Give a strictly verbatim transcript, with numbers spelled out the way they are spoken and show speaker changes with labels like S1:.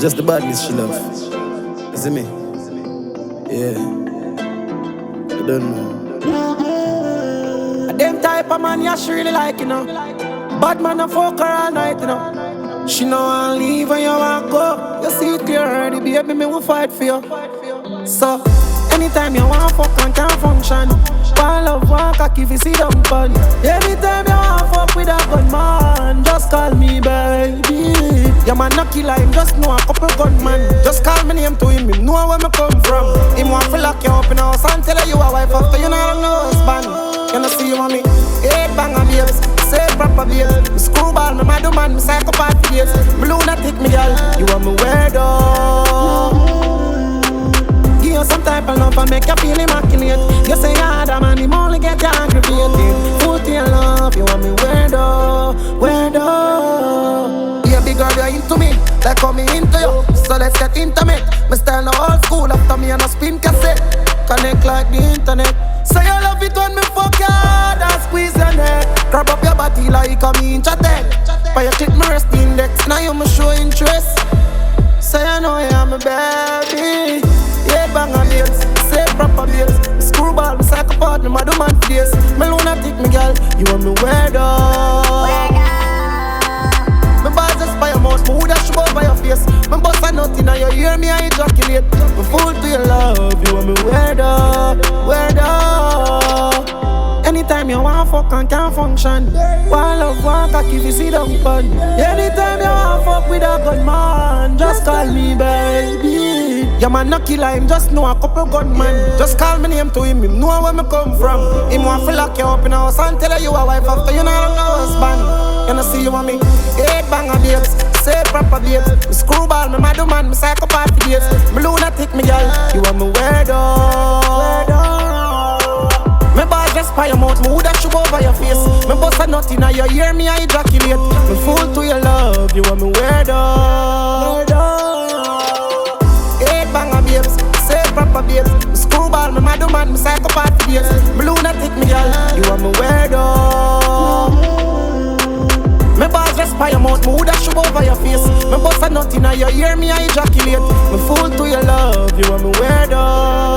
S1: Just the badness she love. You see me? Yeah. You don't know. Them type of man yeah, she really like, you know. Bad man a fuck her all night, you know. She know I leave when you want go. You see it clear already, baby, me will fight for you. So, anytime you want fuck and can't function, one love, one cocky, if you see them fun. Anytime you want fuck with a gunman, just call me baby. Your man not kill him, just know a couple gunman. Just call me name to him, him know where me come from. Him want to lock you up in house and tell you a wife after you know no husband. You know see you mommy, eight banger babes, say proper babes. Me screwball, me mad man, me psychopath babes. Me lunatic me girl, you want me weirdo. Give you some type of love and make you feel immaculate. You say you're hard man, him only get you aggravated. Put your love, you want me weirdo, weirdo. Yeah, big girl, you're into me, like how me into you. So let's get intimate. Me style no old school, after me and a spin cassette. Connect like the internet. Say you love it when me fuck you hard and squeeze your neck. Grab up your body like a me in chatted. But you click my rest index, now you me show interest. Say you know you're my baby. Yeah, bang on babes, say proper babes. Screwball, me psychopath, me mad man for days. Me lunatic, me girl, you want me weirdo. Me balls just by your mouth, me woulda shoot over your face. Me bust a nut inna your ear, me I ejaculate. Me fool to your love, you want me weirdo, weirdo. Anytime you want fuck and can't function, one love, one cocky, if you see them fun. Anytime you want fuck with a gunman, just call me baby. Your man not kill him, just know a couple gunman. Just call me name to him, him know where me come from. Him want to lock you up in house and tell you a wife after you know no husband. You know see you want me, eight banger babes, say proper babes. Me screwball, me mad man, me psychopath babes. Me lunatic me girl, you want me weirdo, weirdo. Me ball just by your mouth, me woulda shoot over your face. Me bust a nut inna your ear, me I ejaculate. Me fool to your love, you want me weirdo, weirdo. Eight banger babes, say proper babes. Me screwball, me mad man, me psychopath babes. Me lunatic me girl, you want me weirdo. Me ball just by your mouth, me woulda shoot over your face. Me bust a nut inna your ear, me I ejaculate. Me fool to your love, you want me weirdo.